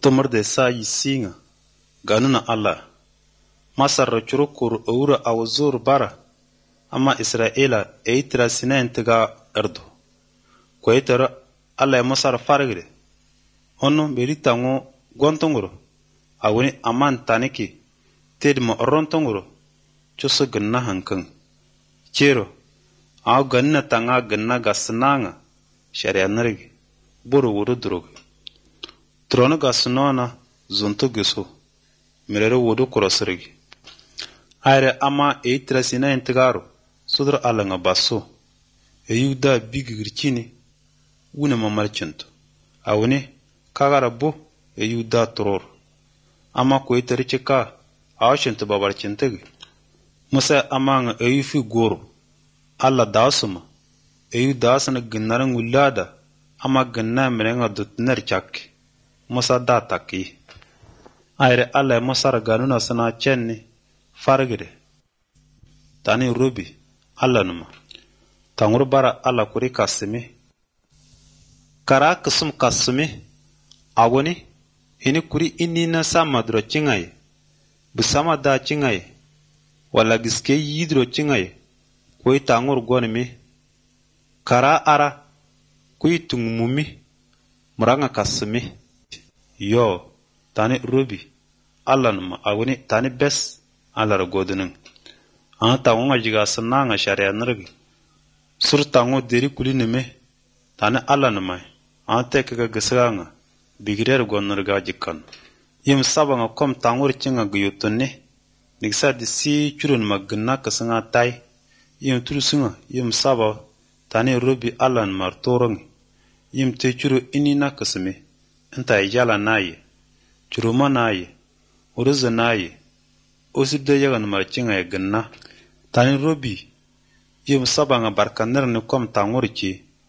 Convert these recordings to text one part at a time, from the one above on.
tomar de sa yisinga ganuna Allah masar churukur ura awzur bara amma Isra'ila eitra sinen tiga ardo koitara Allah masar fargre honno beritango gontongoro awuni aman taniki tedma rontongoro chusu ganna hankan chero aw ganna tanga ganna gasnanga sharia narigi buru wuru drog trono gasnona zonto geso merero wudu kurosrigi ayre ama eitra sinen tigaro sudra alanga basso eyuda bigirchini wuna mamarchinto awuni kagara bo eyuda toror ama koitari chika awshinto babarchintegi musa amanga eyufi goro alla dasuma eyu dasana ginnaran ulada ama ginna merenga dutner chak musa dataki ayre alla musar ganuna sana chenni fargide tani rubi alla numa tangur bara alla kuri kasimi kara kusum kasimi awoni ini kuri inni na sama dro chingai busama da chingai wala giske yidro chingai koi tangur gonimi kara ara kui tungmumi muranga kasimi yo tani rubi alla numa awoni tani bes alla ragodunin anta wonga jiga sananga sharia nargi surtango deri kulinime tani alla numa ante kaga gisanga bigrer gonurga jikkan yim sabanga kom tangur cinga guyutunne nigsa disi churun magna kasanga tai yim turusunga yim saba tani rubi allan martorong yim te churu inina kasme anta yala nayi churuma nayi uruza nayi oside yagan marcinga ganna tani rubi yim sabanga barkanar ne kom tangur ci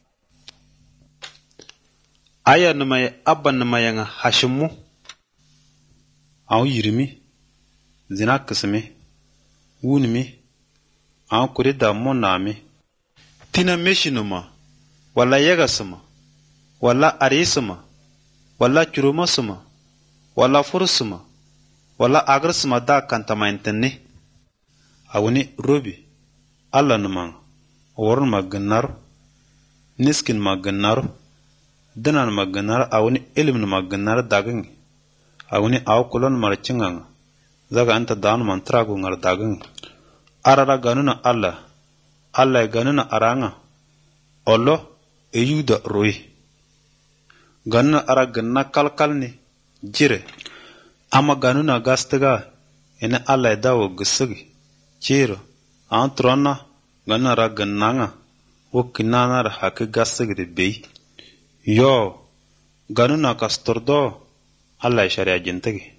aya numay abban numayanga hashimu aw yirmi zina kasme wunmi aw kurida monami tina meshinuma wala yagasuma wala arisuma wala churumasuma wala fursuma wala agrsuma da kantamaintenne awuni rubi alla numan worun maganar niskin maganar dinan maganar awuni ilmin maganar dagin awuni aw kulon marcingan zaga anta dan mantrago ngar dagin arara ganuna Allah ganuna aranga ollo eyuda roi ganuna ara ganna kalkalni jire ama ganuna gastaga ene Allah dawo gusigi chiro antrona ganuna ara gannanga wokinana ra hak gastigi de bey yo ganuna kastordo Allah sharia jintagi